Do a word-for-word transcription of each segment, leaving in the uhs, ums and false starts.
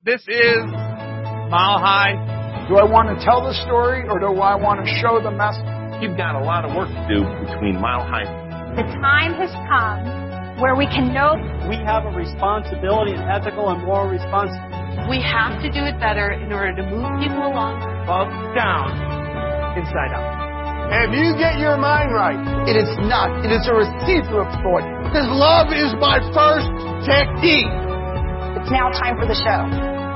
This is Mile High. Do I want to tell the story or do I want to show the message? You've got a lot of work to do between Mile High. The time has come where we can know we have a responsibility, an ethical and moral responsibility. We have to do it better in order to move people along. Up, down, inside out. If you get your mind right, it is not. It is a receiver of thought. Because love is my first technique. it's now time for the show.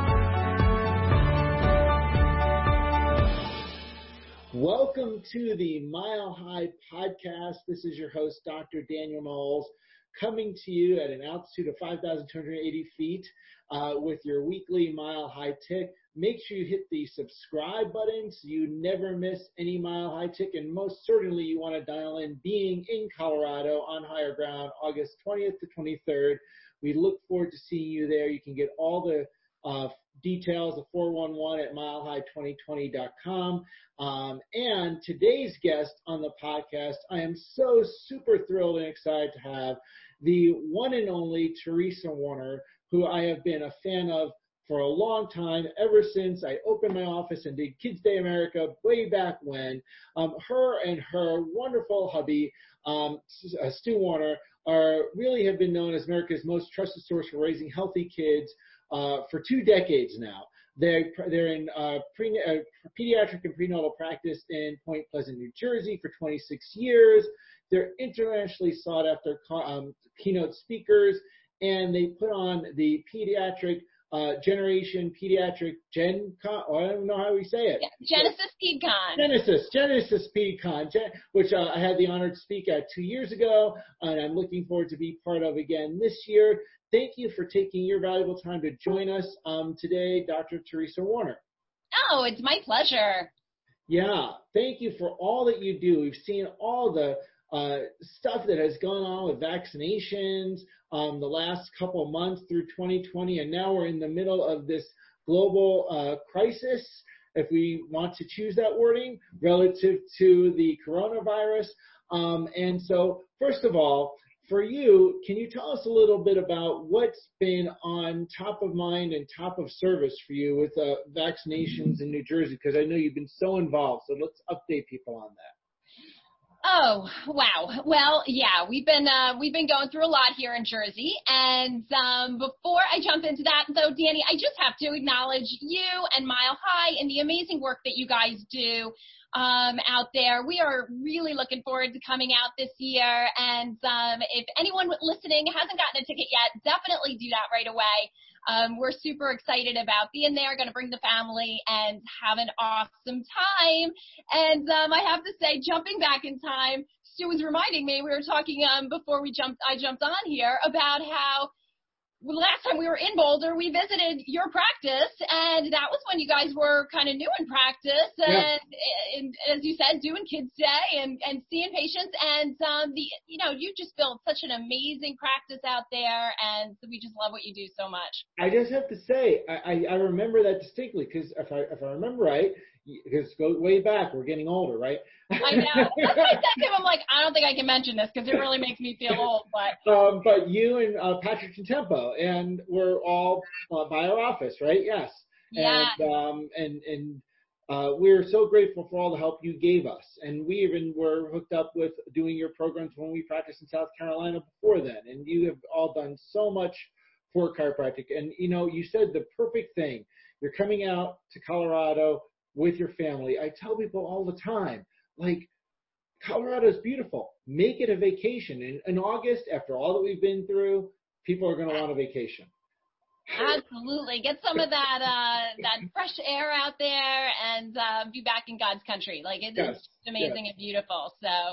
Welcome to the Mile High Podcast. This is your host, Doctor Daniel Knowles, coming to you at an altitude of five thousand two hundred eighty feet uh, with your weekly Mile High Tick. Make sure you hit the subscribe button so you never miss any Mile High Tick. And most certainly you want to dial in being in Colorado on higher ground, August twentieth to twenty-third. We look forward to seeing you there. You can get all the uh, details of four one one at mile high twenty twenty dot com. Um, and today's guest on the podcast, I am so super thrilled and excited to have the one and only Teresa Warner, who I have been a fan of for a long time, ever since I opened my office and did Kids Day America way back when. Um, her and her wonderful hubby, um, Stu Warner, are really have been known as America's most trusted source for raising healthy kids uh, for two decades now. They're, they're in uh, pre, uh, pediatric and prenatal practice in Point Pleasant, New Jersey for twenty-six years. They're internationally sought after um, keynote speakers, and they put on the pediatric Uh, Generation Pediatric Gen Con, oh, I don't know how we say it. Yeah, Genesis PedCon. Genesis, Genesis PedCon, Gen, which uh, I had the honor to speak at two years ago, and I'm looking forward to be part of again this year. Thank you for taking your valuable time to join us um, today, Doctor Teresa Warner. Oh, it's my pleasure. Yeah, thank you for all that you do. We've seen all the uh, stuff that has gone on with vaccinations, Um, the last couple of months through twenty twenty, and now we're in the middle of this global uh, crisis, if we want to choose that wording, relative to the coronavirus. Um, and so, first of all, for you, can you tell us a little bit about what's been on top of mind and top of service for you with uh, vaccinations in New Jersey? Because I know you've been so involved, so let's update people on that. Oh, wow. Well, yeah, we've been uh, we've been going through a lot here in Jersey. And um, before I jump into that, though, Danny, I just have to acknowledge you and Mile High and the amazing work that you guys do um, out there. We are really looking forward to coming out this year. And um, if anyone listening hasn't gotten a ticket yet, definitely do that right away. Um, we're super excited about being there, going to bring the family and have an awesome time. And um, I have to say, jumping back in time, Stu was reminding me, we were talking um, before we jumped, I jumped on here, about how well, last time we were in Boulder, we visited your practice, and that was when you guys were kind of new in practice, and, yeah. and, and as you said, doing Kids Day and, and seeing patients, and um, the you know you just built such an amazing practice out there, and we just love what you do so much. I just have to say, I, I, I remember that distinctly, because if I if I remember right, because go way back, we're getting older, right? I know. That's what I said to him. I'm like, I don't think I can mention this because it really makes me feel old. But um, but you and uh, Patrick Tempo, and we're all uh, by our office, right? Yes. Yeah. And um, and and uh, we're so grateful for all the help you gave us, and we even were hooked up with doing your programs when we practiced in South Carolina before then, and you have all done so much for chiropractic. And you know, you said the perfect thing. You're coming out to Colorado with your family. I tell people all the time, like, Colorado is beautiful. Make it a vacation. In, in August, after all that we've been through, people are going to want a vacation. Absolutely. Get some of that uh, that fresh air out there and uh, be back in God's country. Like, it yes. is just amazing yes. and beautiful. So,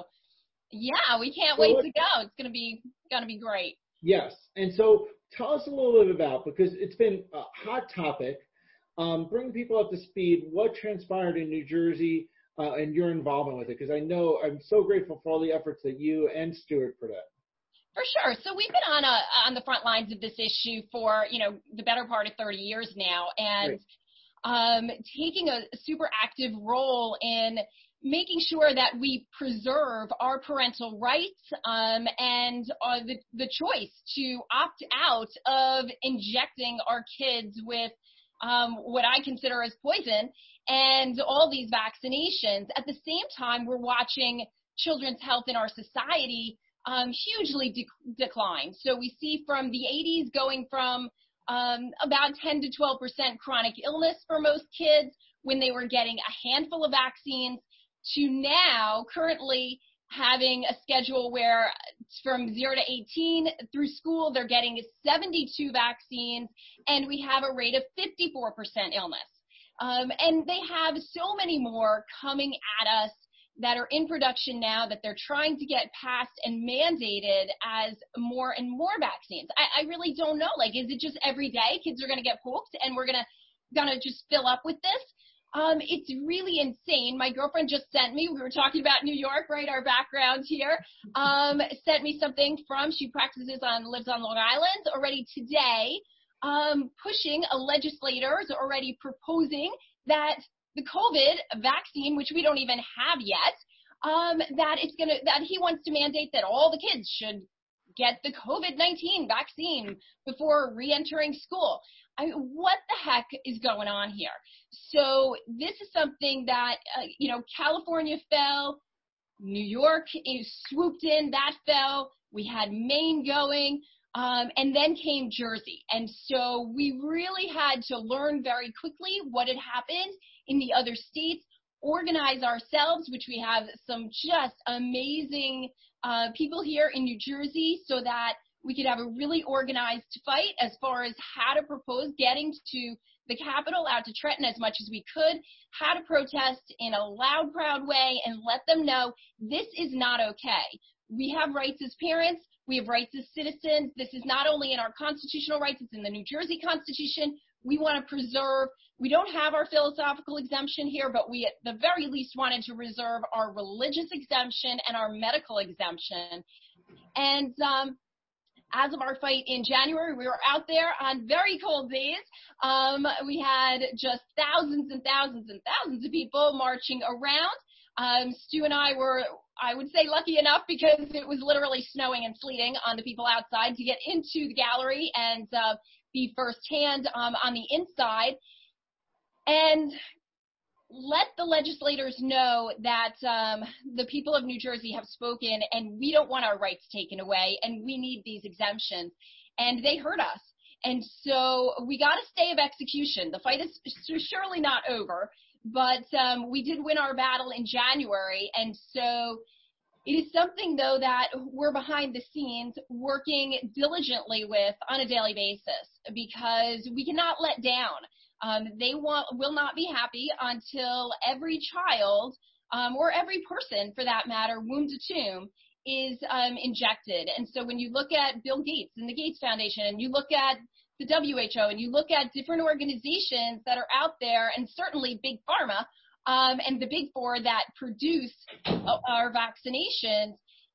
yeah, we can't so wait what, to go. It's going to be going to be great. Yes. And so tell us a little bit about, because it's been a hot topic, um, bring people up to speed, what transpired in New Jersey uh, and your involvement with it, because I know I'm so grateful for all the efforts that you and Stuart put in. For sure. So we've been on a, on the front lines of this issue for, you know, the better part of thirty years now, and right. um, taking a super active role in making sure that we preserve our parental rights um, and uh, the, the choice to opt out of injecting our kids with um, what I consider as poison and all these vaccinations. At the same time, we're watching children's health in our society um, hugely de- decline. So we see from the eighties going from um, about ten to twelve percent chronic illness for most kids when they were getting a handful of vaccines to now currently having a schedule where from zero to eighteen through school, they're getting seventy-two vaccines, and we have a rate of fifty-four percent illness. Um, and they have so many more coming at us that are in production now that they're trying to get passed and mandated as more and more vaccines. I, I really don't know. Like, is it just every day kids are going to get poked and we're going to gonna just fill up with this? Um, it's really insane. My girlfriend just sent me, we were talking about New York, right, our background here, um, sent me something from, she practices on, lives on Long Island already today, um, pushing a legislator is already proposing that the COVID vaccine, which we don't even have yet, um, that it's gonna, that he wants to mandate that all the kids should get the COVID nineteen vaccine before re-entering school. I mean, what the heck is going on here? So this is something that, uh, you know, California fell, New York swooped in, that fell, we had Maine going, um, and then came Jersey. And so we really had to learn very quickly what had happened in the other states, organize ourselves, which we have some just amazing uh, people here in New Jersey, so that we could have a really organized fight as far as how to propose getting to the Capitol, out to Trenton as much as we could, how to protest in a loud, proud way and let them know this is not okay. We have rights as parents. We have rights as citizens. This is not only in our constitutional rights, it's in the New Jersey Constitution. We want to preserve, we don't have our philosophical exemption here, but we at the very least wanted to reserve our religious exemption and our medical exemption. And um, as of our fight in January, we were out there on very cold days. Um, we had just thousands and thousands and thousands of people marching around. Um, Stu and I were, I would say, lucky enough because it was literally snowing and sleeting on the people outside to get into the gallery and uh, be firsthand um, on the inside. And let the legislators know that um, the people of New Jersey have spoken and we don't want our rights taken away and we need these exemptions. And they heard us. And so we got a stay of execution. The fight is surely not over, but um, we did win our battle in January. And so it is something, though, that we're behind the scenes working diligently with on a daily basis because we cannot let down. Um, they want, will not be happy until every child um, or every person, for that matter, womb to tomb, is um, injected. And so when you look at Bill Gates and the Gates Foundation, and you look at the W H O, and you look at different organizations that are out there, and certainly Big Pharma um, and the Big Four that produce uh, our vaccinations,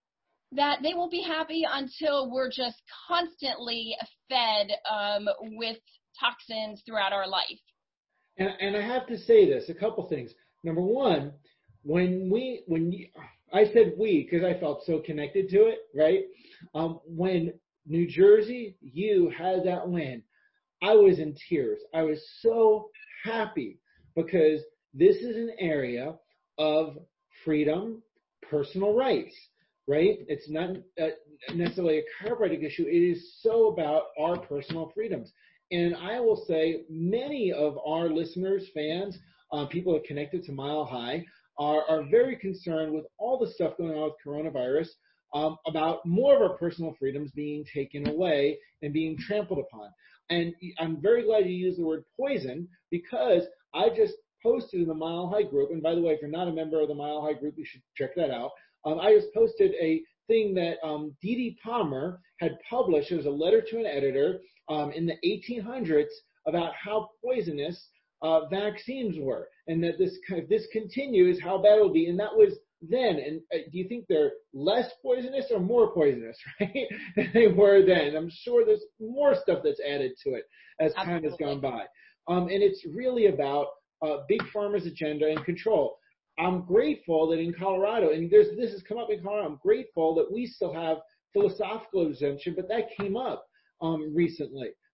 that they won't be happy until we're just constantly fed um, with toxins throughout our life. And, and I have to say this, a couple things. Number one, when we, when you, I said we because I felt so connected to it, right? Um, when New Jersey, you had that win, I was in tears. I was so happy because this is an area of freedom, personal rights, right? It's not uh, necessarily a chiropractic issue. It is so about our personal freedoms. And I will say many of our listeners, fans, uh, people that are connected to Mile High are, are very concerned with all the stuff going on with coronavirus, um, about more of our personal freedoms being taken away and being trampled upon. And I'm very glad you used the word poison because I just posted in the Mile High group, and by the way, if you're not a member of the Mile High group, you should check that out. Um, I just posted a thing that um, Dee Dee Palmer had published. It was a letter to an editor um, in the eighteen hundreds about how poisonous uh, vaccines were, and that this if this continues, how bad it will be. And that was then. And uh, do you think they're less poisonous or more poisonous, right, than they were then? I'm sure there's more stuff that's added to it as Absolutely. Time has gone by. Um, and it's really about uh, Big Pharma's agenda and control. I'm grateful that in Colorado, and there's, this has come up in Colorado, I'm grateful that we still have philosophical exemption, but that came up um, recently.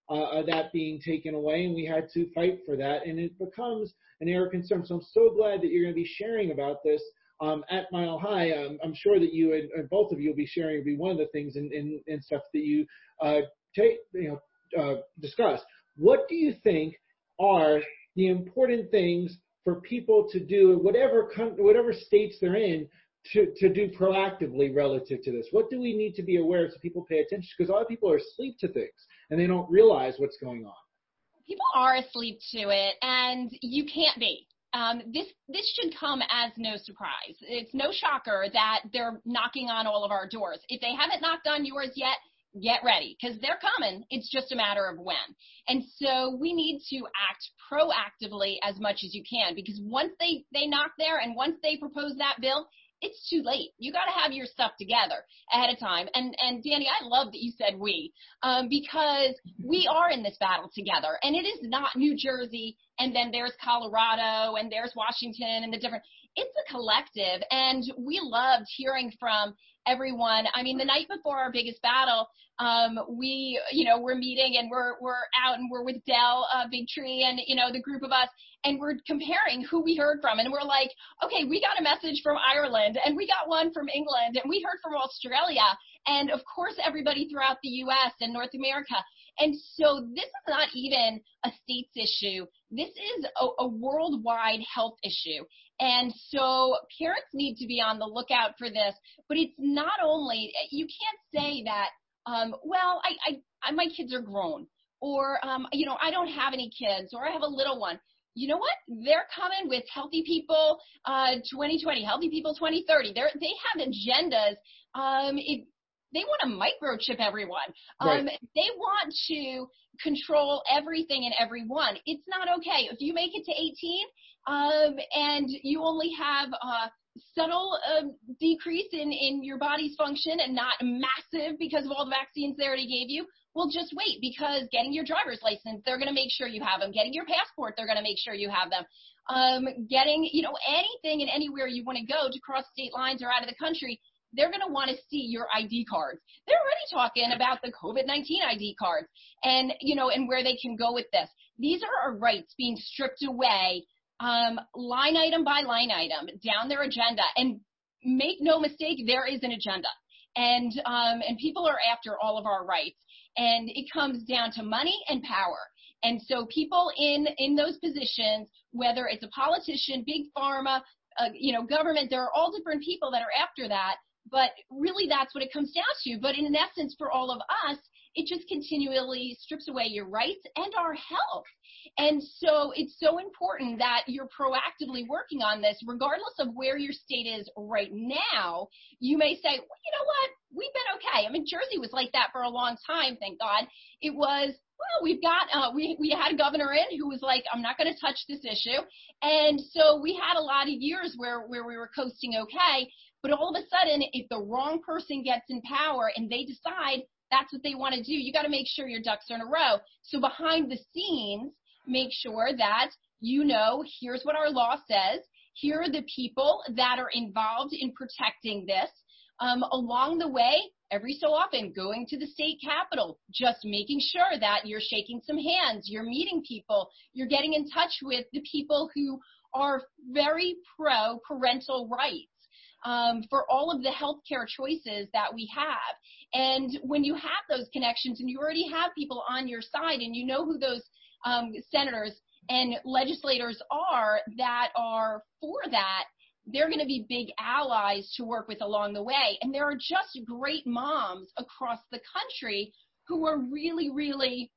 uh, that being taken away, and we had to fight for that, and it becomes an area of concern. So I'm so glad that you're going to be sharing about this um, at Mile High. Um, I'm sure that you and, and both of you will be sharing, will be one of the things and in, in, in stuff that you uh, take, you know, uh, discuss. What do you think are the important things for people to do, whatever whatever states they're in, to, to do proactively relative to this? What do we need to be aware of so people pay attention? Because a lot of people are asleep to things, and they don't realize what's going on. People are asleep to it, and you can't be. Um, this this should come as no surprise. It's no shocker that they're knocking on all of our doors. If they haven't knocked on yours yet, get ready, because they're coming. It's just a matter of when. And so we need to act proactively as much as you can, because once they, they knock there and once they propose that bill, it's too late. You got to have your stuff together ahead of time. And, and Danny, I love that you said we, um, because we are in this battle together. And it is not New Jersey, and then there's Colorado, and there's Washington, and the different, it's a collective. And we loved hearing from everyone. I mean, the night before our biggest battle, um, we, you know, we're meeting and we're, we're out and we're with Dell, uh, Big Tree, and, you know, the group of us, and we're comparing who we heard from. And we're like, okay, we got a message from Ireland, and we got one from England, and we heard from Australia, and of course, everybody throughout the U S and North America. And so this is not even a states issue. This is a, a worldwide health issue. And so parents need to be on the lookout for this. But it's not only, you can't say that, um, well, I, I, I, my kids are grown, or, um, you know, I don't have any kids, or I have a little one. You know what? They're coming with Healthy People uh, twenty twenty, Healthy People twenty thirty. They're, they have agendas. Um, it, They want to microchip everyone. Um, right. They want to control everything and everyone. It's not okay. If you make it to eighteen um, and you only have a subtle uh, decrease in, in your body's function and not massive because of all the vaccines they already gave you, well, just wait, because getting your driver's license, they're going to make sure you have them. Getting your passport, they're going to make sure you have them. Um, getting, you know, anything and anywhere you want to go to cross state lines or out of the country, they're going to want to see your I D cards. They're already talking about the COVID nineteen I D cards and, you know, and where they can go with this. These are our rights being stripped away, um, line item by line item down their agenda. And make no mistake, there is an agenda. And, um, and people are after all of our rights. And it comes down to money and power. And so people in, in those positions, whether it's a politician, big pharma, uh, you know, government, there are all different people that are after that. But really, that's what it comes down to. But in essence, for all of us, it just continually strips away your rights and our health. And so it's so important that you're proactively working on this, regardless of where your state is right now. You may say, well, you know what? We've been okay. I mean, Jersey was like that for a long time, thank God. It was, well, we've got, uh, we, we had a governor in who was like, I'm not going to touch this issue. And so we had a lot of years where, where we were coasting okay. But all of a sudden, if the wrong person gets in power and they decide that's what they want to do, you got to make sure your ducks are in a row. So behind the scenes, make sure that, you know, here's what our law says. Here are the people that are involved in protecting this. Um, along the way, every so often, going to the state capitol, just making sure that you're shaking some hands, you're meeting people, you're getting in touch with the people who are very pro parental rights. Um, for all of the healthcare choices that we have. And when you have those connections and you already have people on your side and you know who those um, senators and legislators are that are for that, they're going to be big allies to work with along the way. And there are just great moms across the country who are really, really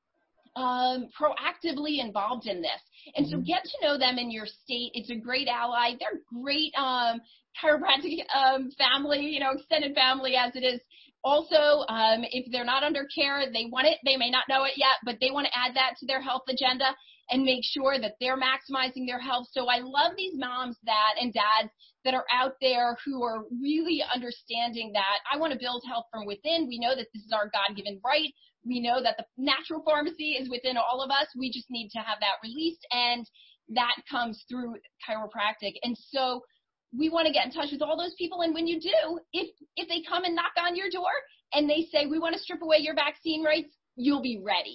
um, proactively involved in this. And so get to know them in your state. It's a great ally. They're great um, chiropractic um, family, you know, extended family as it is. Also, um, if they're not under care, they want it. They may not know it yet, but they want to add that to their health agenda and make sure that they're maximizing their health. So I love these moms that and dads that are out there who are really understanding that I want to build health from within. We know that this is our God-given right. We know that the natural pharmacy is within all of us. We just need to have that released, and that comes through chiropractic. And so we want to get in touch with all those people. And when you do, if if they come and knock on your door and they say, we want to strip away your vaccine rights, you'll be ready.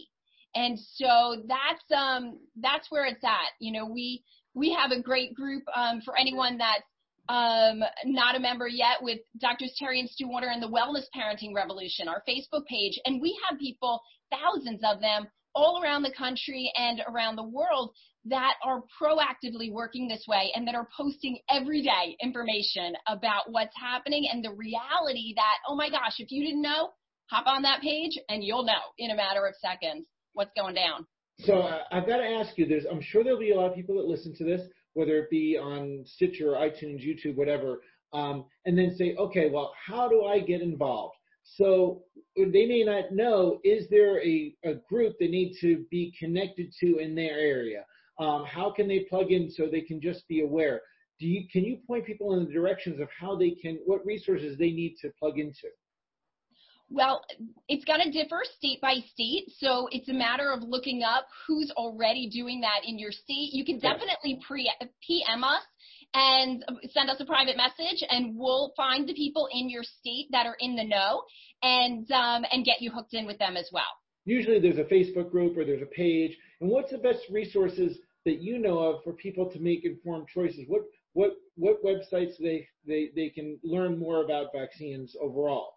And so that's um, that's where it's at. You know, we we have a great group um, for anyone that's um, not a member yet with Doctors Terry and Stu Warner and the Wellness Parenting Revolution, our Facebook page. And we have people, thousands of them, all around the country and around the world that are proactively working this way and that are posting every day information about what's happening and the reality that, oh my gosh, if you didn't know, hop on that page and you'll know in a matter of seconds what's going down. So uh, I've got to ask you, there's, I'm sure there'll be a lot of people that listen to this, whether it be on Stitcher, iTunes, YouTube, whatever, um, and then say, okay, well, how do I get involved? So they may not know, is there a, a group they need to be connected to in their area? Um, how can they plug in so they can just be aware? Do you, can you point people in the directions of how they can, what resources they need to plug into? Well, it's going to differ state by state, so it's a matter of looking up who's already doing that in your state. You can definitely pre- P M us and send us a private message, and we'll find the people in your state that are in the know and um, and get you hooked in with them as well. Usually there's a Facebook group or there's a page. And what's the best resources that you know of for people to make informed choices? What what what websites they, they, they can learn more about vaccines overall?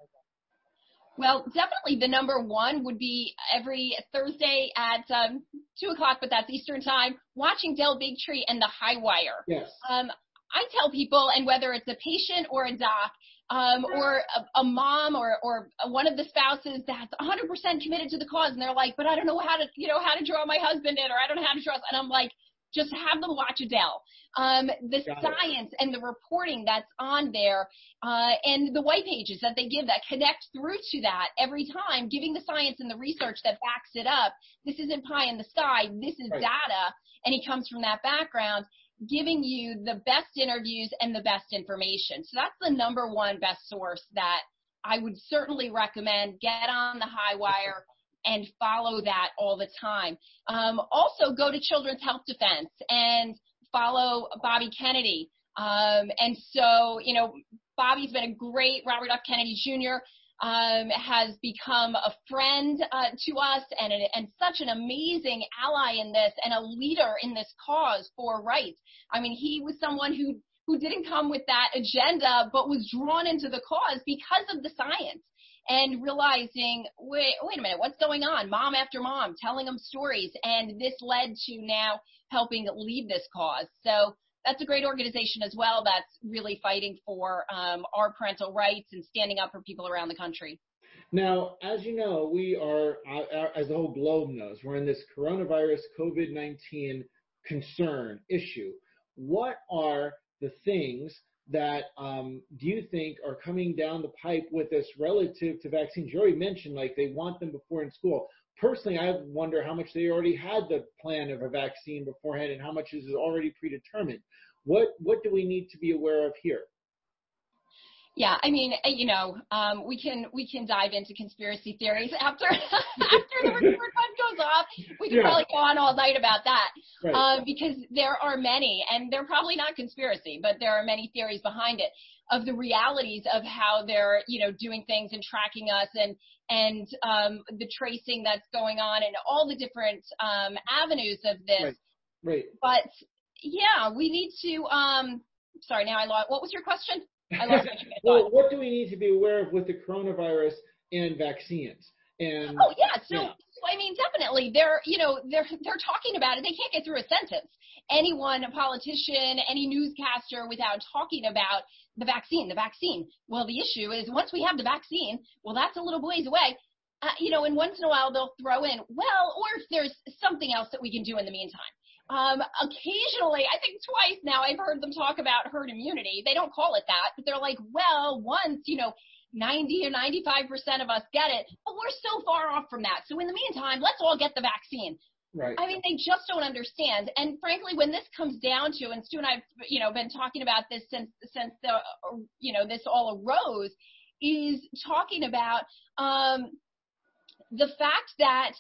Well, definitely the number one would be every Thursday at um, two o'clock, but that's Eastern time, watching Del Bigtree and the High Wire. Yes. Um, I tell people, and whether it's a patient or a doc, um, or a, a mom or, or one of the spouses that's one hundred percent committed to the cause, and they're like, but I don't know how to, you know, how to draw my husband in, or I don't know how to draw, and I'm like, just have them watch Adele. Um, the Got science it. And the reporting that's on there, uh, and the white pages that they give that connect through to that every time, giving the science and the research that backs it up. This isn't pie in the sky. This is right. Data, and he comes from that background, giving you the best interviews and the best information. So that's the number one best source that I would certainly recommend. Get on the High Wire and follow that all the time. Um, also, go to Children's Health Defense and follow Bobby Kennedy. Um, and so, you know, Bobby's been a great, Robert F. Kennedy Junior Um, has become a friend uh, to us and, a, and such an amazing ally in this and a leader in this cause for rights. I mean, he was someone who, who didn't come with that agenda, but was drawn into the cause because of the science. And realizing, wait, wait a minute, what's going on? Mom after mom, telling them stories. And this led to now helping lead this cause. So that's a great organization as well that's really fighting for um, our parental rights and standing up for people around the country. Now, as you know, we are, uh, as the whole globe knows, we're in this coronavirus COVID nineteen concern issue. What are the things that um, do you think are coming down the pipe with us relative to vaccines? You already mentioned, like, they want them before in school. Personally, I wonder how much they already had the plan of a vaccine beforehand and how much is already predetermined. What what do we need to be aware of here? Yeah, I mean, you know, um, we can we can dive into conspiracy theories after after the record button goes off. We can yeah. probably go on all night about that right. uh, because there are many, and they're probably not conspiracy, but there are many theories behind it of the realities of how they're, you know, doing things and tracking us and and um, the tracing that's going on and all the different um, avenues of this. Right. Right. But yeah, we need to. Um, sorry, now I lost. What was your question? I lost my train of thought. Well, what do we need to be aware of with the coronavirus and vaccines? And oh yeah, so, yeah. so I mean, definitely, they're you know they're they're talking about it. They can't get through a sentence. Anyone, a politician, any newscaster, without talking about the vaccine, the vaccine. Well, the issue is once we have the vaccine, well, that's a little ways away. Uh, you know, and once in a while they'll throw in, well, or if there's something else that we can do in the meantime. Um, occasionally, I think twice now, I've heard them talk about herd immunity. They don't call it that, but they're like, well, once, you know, ninety or ninety-five percent of us get it, but we're so far off from that. So in the meantime, let's all get the vaccine. Right. I mean, they just don't understand. And frankly, when this comes down to, and Stu and I've, you know, been talking about this since, since the, you know, this all arose, is talking about, um, the fact that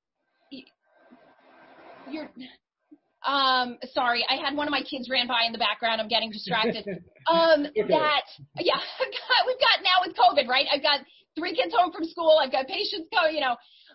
you're, Um, sorry, I had one of my kids ran by in the background. I'm getting distracted. Um, okay. That, yeah, we've got now with COVID, right? I've got three kids home from school. I've got patients go, you know,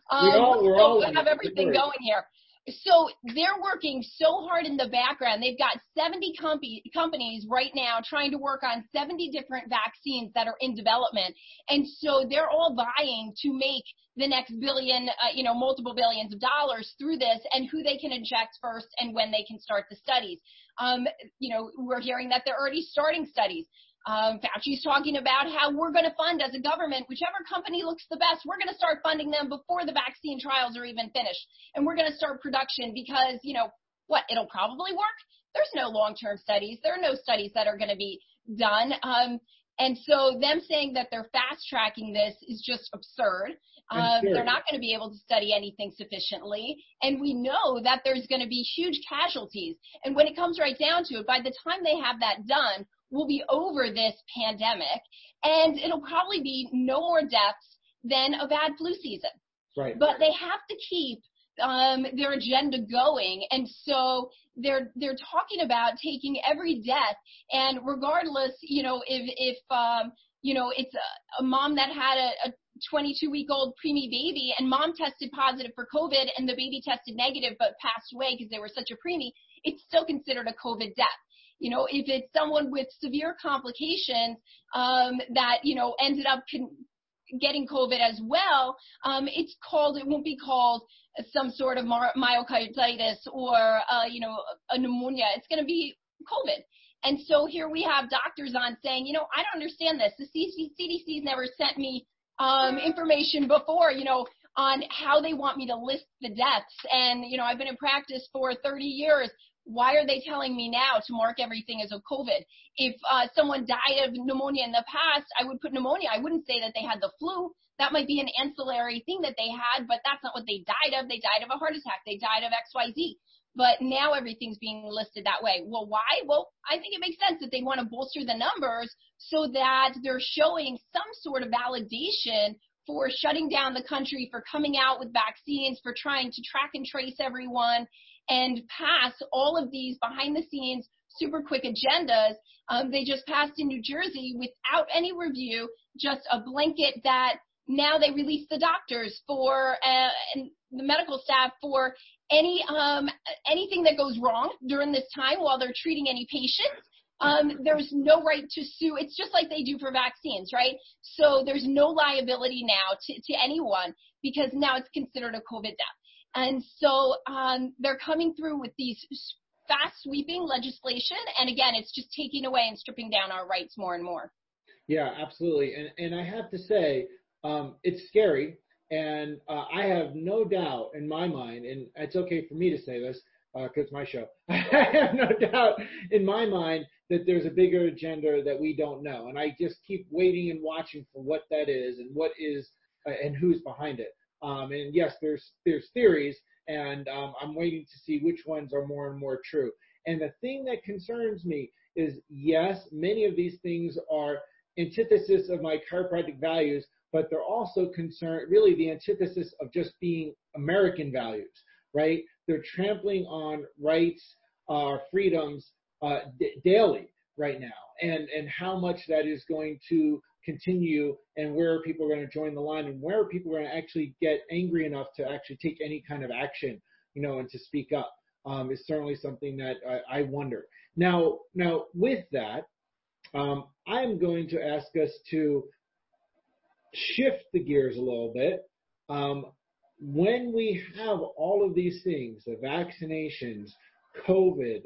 Um, we all, we're all so we have everything going here. So they're working so hard in the background. They've got seventy com- companies right now trying to work on seventy different vaccines that are in development. And so they're all vying to make the next billion, uh, you know, multiple billions of dollars through this, and who they can inject first and when they can start the studies. Um, you know, we're hearing that they're already starting studies. Um, Fauci's talking about how we're going to fund as a government, whichever company looks the best, we're going to start funding them before the vaccine trials are even finished. And we're going to start production because, you know, what, it'll probably work. There's no long-term studies. There are no studies that are going to be done. Um, and so them saying that they're fast-tracking this is just absurd. Um, sure. They're not going to be able to study anything sufficiently. And we know that there's going to be huge casualties. And when it comes right down to it, by the time they have that done, we'll be over this pandemic, and it'll probably be no more deaths than a bad flu season. Right. But they have to keep um, their agenda going, and so they're they're talking about taking every death, and regardless, you know, if if um, you know it's a, a mom that had a, a twenty-two-week-old preemie baby, and mom tested positive for COVID, and the baby tested negative but passed away because they were such a preemie, it's still considered a COVID death. You know, if it's someone with severe complications um, that, you know, ended up con- getting COVID as well, um, it's called, it won't be called some sort of my- myocarditis or, uh, you know, a pneumonia. It's going to be COVID. And so here we have doctors on saying, you know, I don't understand this. The C D C's never sent me um, information before, you know, on how they want me to list the deaths. And, you know, I've been in practice for thirty years. Why are they telling me now to mark everything as a COVID? If uh, someone died of pneumonia in the past, I would put pneumonia. I wouldn't say that they had the flu. That might be an ancillary thing that they had, but that's not what they died of. They died of a heart attack. They died of X Y Z. But now everything's being listed that way. Well, why? Well, I think it makes sense that they want to bolster the numbers so that they're showing some sort of validation for shutting down the country, for coming out with vaccines, for trying to track and trace everyone and pass all of these behind-the-scenes super quick agendas. Um, they just passed in New Jersey without any review, just a blanket that now they release the doctors for uh, and the medical staff for any um, anything that goes wrong during this time while they're treating any patients. Um, there's no right to sue. It's just like they do for vaccines, right? So there's no liability now to, to anyone because now it's considered a COVID death. And so um, they're coming through with these fast sweeping legislation. And again, it's just taking away and stripping down our rights more and more. Yeah, absolutely. And, and I have to say, um, it's scary. And uh, I have no doubt in my mind, and it's okay for me to say this because uh, it's my show. I have no doubt in my mind that there's a bigger agenda that we don't know. And I just keep waiting and watching for what that is and what is uh, and who's behind it. Um, and yes, there's there's theories, and um, I'm waiting to see which ones are more and more true. And the thing that concerns me is, yes, many of these things are antithesis of my chiropractic values, but they're also concerned, really the antithesis of just being American values, right? They're trampling on rights, uh, freedoms uh, d- daily right now, and, and how much that is going to continue, and where people are going to join the line, and where people are going to actually get angry enough to actually take any kind of action, you know, and to speak up um, is certainly something that I, I wonder. Now, now with that, um, I'm going to ask us to shift the gears a little bit. Um, when we have all of these things, the vaccinations, COVID,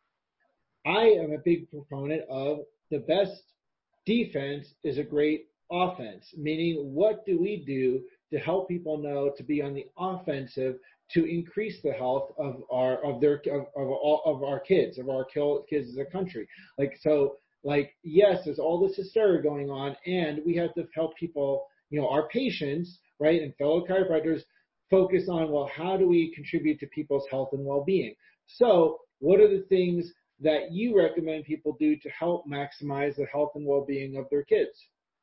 I am a big proponent of the best defense is a great offense, meaning what do we do to help people know to be on the offensive to increase the health of our of their of, of all of our kids, of our kids as a country. Like so like yes, there's all this hysteria going on, and we have to help people, you know, our patients, right, and fellow chiropractors focus on, well, how do we contribute to people's health and well-being? So what are the things that you recommend people do to help maximize the health and well-being of their kids?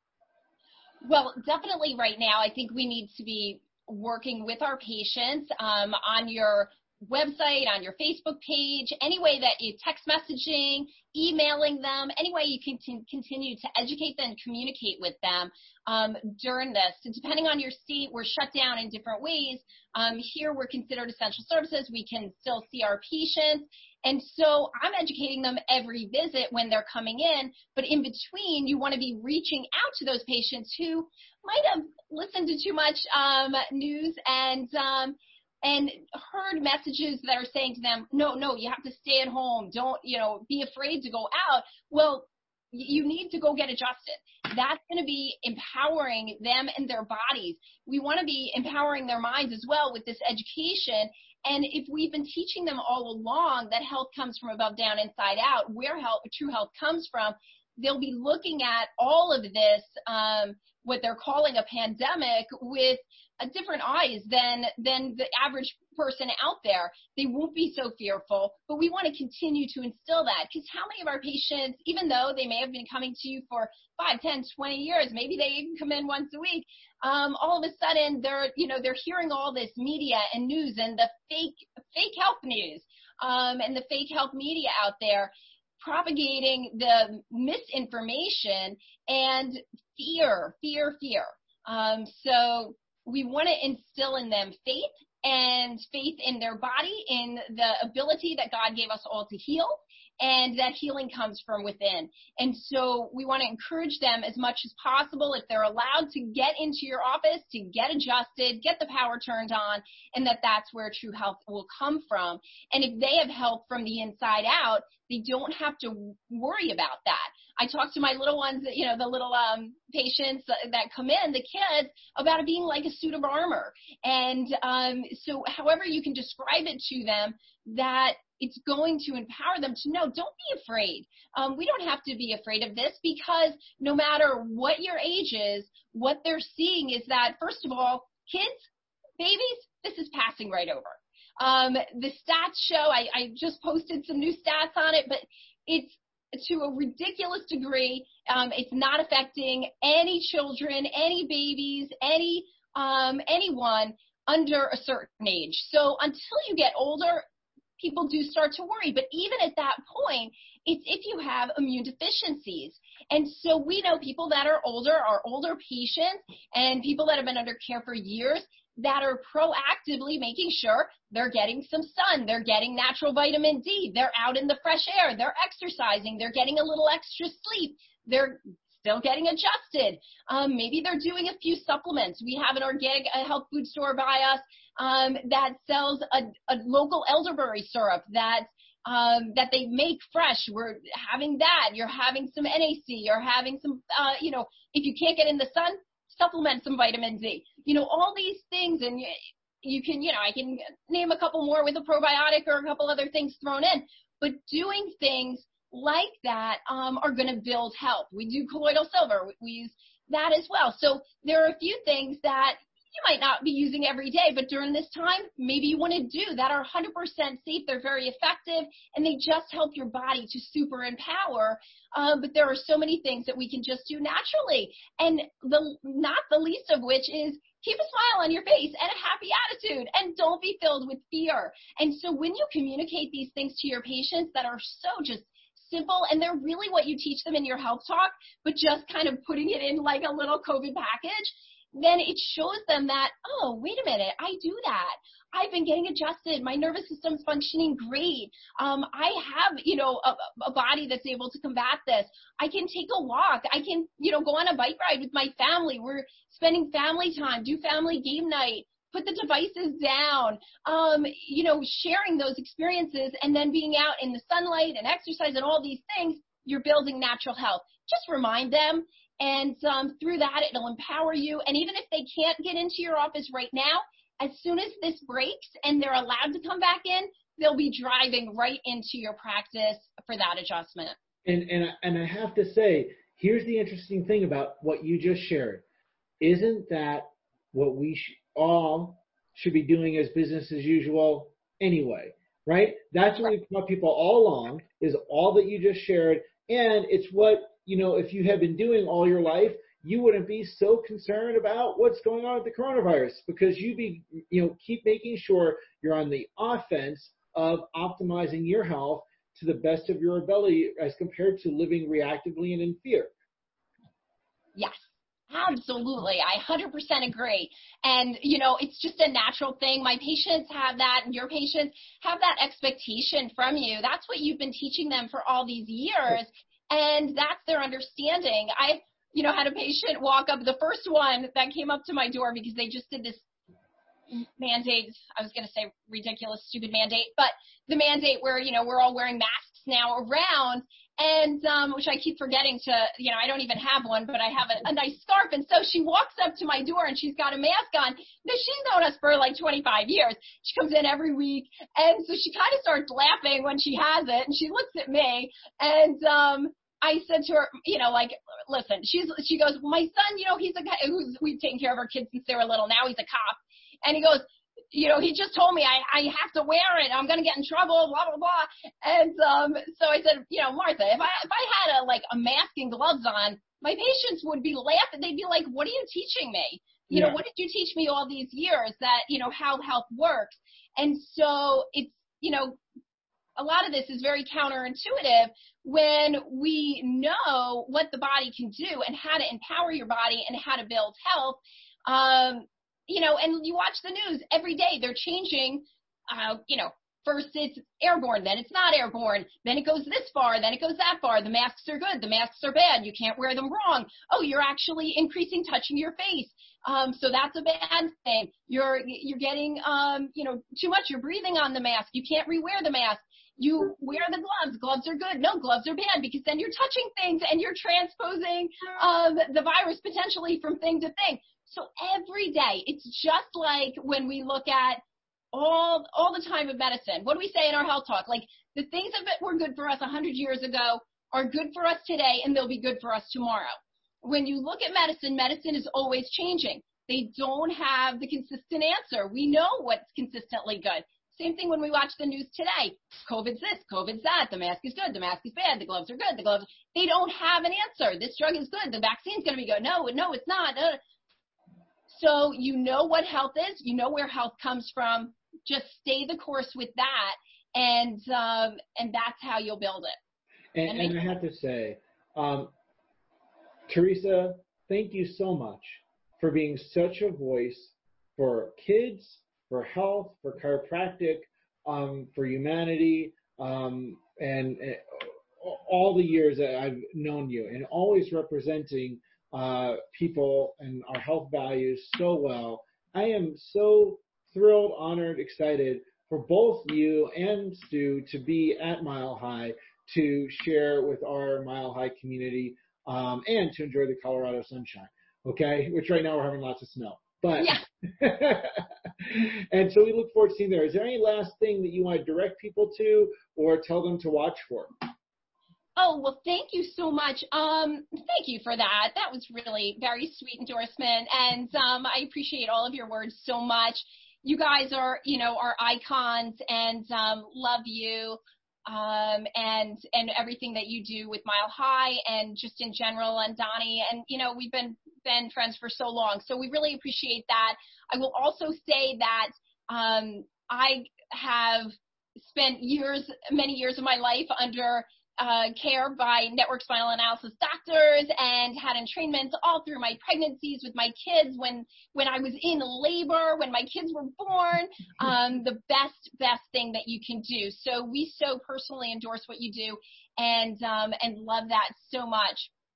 Well, definitely right now, I think we need to be working with our patients um, on your website, on your Facebook page, any way that you text messaging, emailing them, any way you can t- continue to educate them and communicate with them um, during this. So depending on your state, we're shut down in different ways. Um, here we're considered essential services. We can still see our patients. And so I'm educating them every visit when they're coming in, but in between, you want to be reaching out to those patients who might have listened to too much um, news and um, and heard messages that are saying to them, no, no, you have to stay at home. Don't, you know, be afraid to go out. Well, you need to go get adjusted. That's going to be empowering them and their bodies. We want to be empowering their minds as well with this education. And if we've been teaching them all along that health comes from above, down, inside out, where health, true health comes from, they'll be looking at all of this, um, what they're calling a pandemic, with a different eyes than than the average person out there. They won't be so fearful, but we want to continue to instill that, because how many of our patients, even though they may have been coming to you for five, ten, twenty years, maybe they even come in once a week, um, all of a sudden they're, you know, they're hearing all this media and news and the fake, fake health news, um, and the fake health media out there, propagating the misinformation and fear, fear, fear. Um, so we want to instill in them faith, and faith in their body, in the ability that God gave us all to heal, and that healing comes from within. And so we want to encourage them as much as possible, if they're allowed, to get into your office, to get adjusted, get the power turned on, and that that's where true health will come from. And if they have help from the inside out, they don't have to worry about that. I talk to my little ones, you know, the little um, patients that come in, the kids, about it being like a suit of armor. And um, so however you can describe it to them, that it's going to empower them to know, don't be afraid. Um, we don't have to be afraid of this, because no matter what your age is, what they're seeing is that, first of all, kids, babies, this is passing right over. Um, the stats show, I, I just posted some new stats on it, but it's to a ridiculous degree. Um, it's not affecting any children, any babies, any um, anyone under a certain age. So until you get older, people do start to worry. But even at that point, it's if you have immune deficiencies. And so we know people that are older, are older patients, and people that have been under care for years, that are proactively making sure they're getting some sun, they're getting natural vitamin D, they're out in the fresh air, they're exercising, they're getting a little extra sleep, they're still getting adjusted. Um, maybe they're doing a few supplements. We have an organic a health food store by us um, that sells a, a local elderberry syrup that um, that they make fresh. We're having that. You're having some N A C. You're having some, uh, you know, if you can't get in the sun, supplement some vitamin D. You know, all these things, and you, you can, you know, I can name a couple more with a probiotic or a couple other things thrown in, but doing things like that um, are going to build health. We do colloidal silver. We, we use that as well. So there are a few things that you might not be using every day, but during this time, maybe you want to do that are one hundred percent safe. They're very effective, and they just help your body to super empower. Um, but there are so many things that we can just do naturally, and the not the least of which is keep a smile on your face and a happy attitude, and don't be filled with fear. And so when you communicate these things to your patients that are so just simple, and they're really what you teach them in your health talk, but just kind of putting it in like a little COVID package, then it shows them that, oh, wait a minute, I do that. I've been getting adjusted. My nervous system's functioning great. Um, I have, you know, a, a body that's able to combat this. I can take a walk. I can, you know, go on a bike ride with my family. We're spending family time, do family game night, put the devices down, um, you know, sharing those experiences, and then being out in the sunlight and exercise and all these things, you're building natural health. Just remind them. And um, through that, it'll empower you. And even if they can't get into your office right now, as soon as this breaks and they're allowed to come back in, they'll be driving right into your practice for that adjustment. And and and I have to say, here's the interesting thing about what you just shared. Isn't that what we sh- all should be doing as business as usual anyway, right? That's what we've taught people all along, is all that you just shared. And it's what, you know, if you have been doing all your life, you wouldn't be so concerned about what's going on with the coronavirus, because you be, you know, keep making sure you're on the offense of optimizing your health to the best of your ability as compared to living reactively and in fear. Yes. Absolutely. I one hundred percent agree. And, you know, it's just a natural thing. My patients have that, and your patients have that expectation from you. That's what you've been teaching them for all these years, and that's their understanding. I, you know, had a patient walk up, the first one that came up to my door because they just did this mandate. I was going to say ridiculous, stupid mandate, but the mandate where, you know, we're all wearing masks now around. And, um, which I keep forgetting to, you know, I don't even have one, but I have a, a nice scarf. And so she walks up to my door and she's got a mask on. Now, she's known us for like twenty-five years. She comes in every week. And so she kind of starts laughing when she has it. And she looks at me. And, um, I said to her, you know, like, listen, she's, she goes, my son, you know, he's a guy who's, we've taken care of our kids since they were little. Now he's a cop. And he goes, you know, he just told me I, I have to wear it. I'm going to get in trouble, blah, blah, blah. And um, so I said, you know, Martha, if I if I had a, like a mask and gloves on, my patients would be laughing. They'd be like, what are you teaching me? You yeah. know, what did you teach me all these years that, you know, how health works? And so it's, you know, a lot of this is very counterintuitive when we know what the body can do and how to empower your body and how to build health. Um, You know, and you watch the news every day. They're changing, uh, you know, first it's airborne, then it's not airborne, then it goes this far, then it goes that far. The masks are good, the masks are bad. You can't wear them wrong. Oh, you're actually increasing touching your face. Um, so that's a bad thing. You're you're getting, um, you know, too much. You're breathing on the mask. You can't rewear the mask. You wear the gloves. Gloves are good. No, gloves are bad because then you're touching things and you're transposing um, the virus potentially from thing to thing. So every day, it's just like when we look at all all the time of medicine. What do we say in our health talk? Like the things that were good for us one hundred years ago are good for us today, and they'll be good for us tomorrow. When you look at medicine, medicine is always changing. They don't have the consistent answer. We know what's consistently good. Same thing when we watch the news today. COVID's this, COVID's that. The mask is good, the mask is bad, the gloves are good, the gloves. They don't have an answer. This drug is good, the vaccine's going to be good. No, no, it's not. Uh, So you know what health is. You know where health comes from. Just stay the course with that, and um, and that's how you'll build it. And, and, and I have to say, um, Teresa, thank you so much for being such a voice for kids, for health, for chiropractic, um, for humanity, um, and, and all the years that I've known you, and always representing Uh, people and our health values so well. I am so thrilled, honored, excited for both you and Stu to be at Mile High to share with our Mile High community um, and to enjoy the Colorado sunshine, okay? Which right now we're having lots of snow. But yeah. And so we look forward to seeing there. Is there any last thing that you want to direct people to or tell them to watch for? Oh, well, thank you so much. Um, thank you for that. That was really very sweet endorsement. And um, I appreciate all of your words so much. You guys are, you know, are icons, and um, love you um, and and everything that you do with Mile High and just in general, and Donnie. And, you know, we've been, been friends for so long. So we really appreciate that. I will also say that um, I have spent years, many years of my life under Uh, care by network spinal analysis doctors, and had entrainments all through my pregnancies with my kids, when when I was in labor, when my kids were born. Um, the best, best thing that you can do. So we so personally endorse what you do, and um, and love that so much.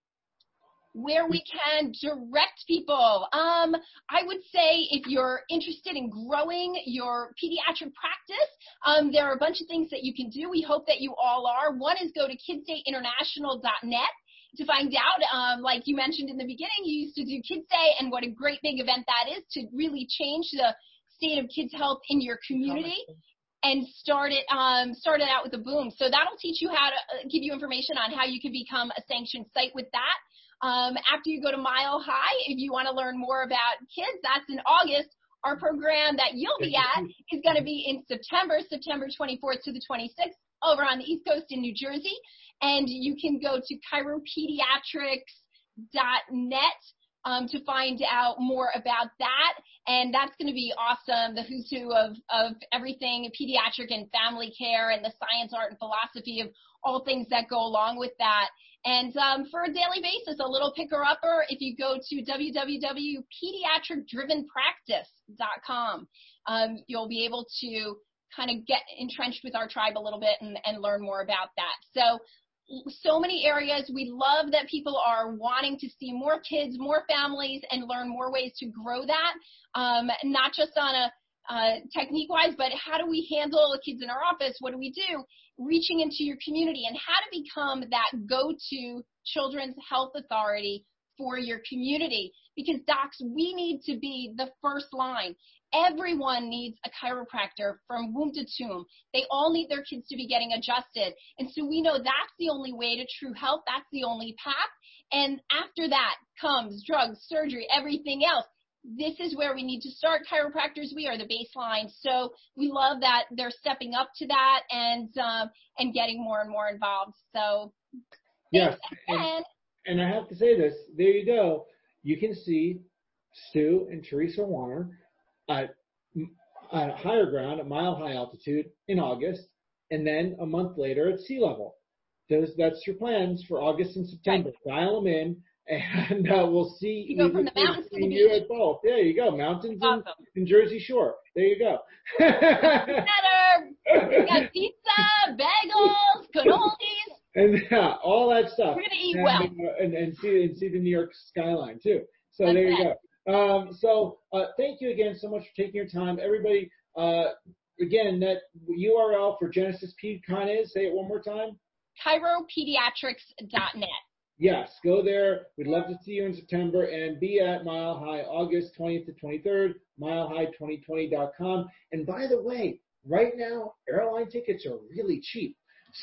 Where we can direct people. Um, I would say if you're interested in growing your pediatric practice, um, there are a bunch of things that you can do. We hope that you all are. One is go to kids day international dot net to find out, um, like you mentioned in the beginning, you used to do Kids Day, and what a great big event that is to really change the state of kids' health in your community. And start it, um, start it out with a boom. So that'll teach you how to uh, give you information on how you can become a sanctioned site with that. Um, after you go to Mile High, if you want to learn more about kids, that's in August. Our program that you'll be at is going to be in September, September twenty-fourth to the twenty-sixth, over on the East Coast in New Jersey. And you can go to chiropediatrics dot net um, to find out more about that. And that's going to be awesome, the who's who of, of everything pediatric and family care and the science, art, and philosophy of all things that go along with that. And um, for a daily basis, a little picker-upper, if you go to w w w dot pediatric driven practice dot com, um, you'll be able to kind of get entrenched with our tribe a little bit and, and learn more about that. So, so many areas. We love that people are wanting to see more kids, more families, and learn more ways to grow that, um, not just on a uh, technique-wise, but how do we handle the kids in our office? What do we do? Reaching into your community and how to become that go-to children's health authority for your community. Because docs, we need to be the first line. Everyone needs a chiropractor from womb to tomb. They all need their kids to be getting adjusted. And so we know that's the only way to true health. That's the only path. And after that comes drugs, surgery, everything else. This is where we need to start. Chiropractors, we are the baseline. So we love that they're stepping up to that and um, and getting more and more involved. So yes, and, and I have to say this. There you go. You can see Stu and Teresa Warner at, at higher ground at mile high altitude in August, and then a month later at sea level. Those, that's your plans for August and September. Right. Dial them in. And uh, we'll see you go from the mountains to the you beach. at both. There you go, mountains awesome. and, and Jersey Shore. There you go. Better. We got pizza, bagels, cannolis, and uh, all that stuff. We're gonna eat and, well, uh, and, and see and see the New York skyline too. So That's there you it. go. Um, so uh, thank you again so much for taking your time, everybody. Uh, again, that U R L for Genesis PedCon is. Say it one more time. chiropediatrics dot net. Yes, go there. We'd love to see you in September and be at Mile High August twentieth to twenty-third, mile high twenty twenty dot com. And by the way, right now, airline tickets are really cheap.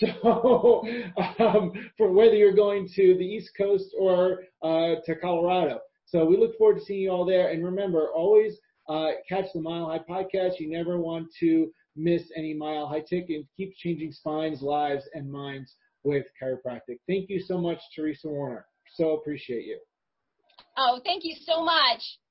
So um, for whether you're going to the East Coast or uh, to Colorado. So we look forward to seeing you all there. And remember, always uh, catch the Mile High podcast. You never want to miss any Mile High ticket. Keep changing spines, lives, and minds with chiropractic. Thank you so much, Teresa Warner. So appreciate you. Oh, thank you so much.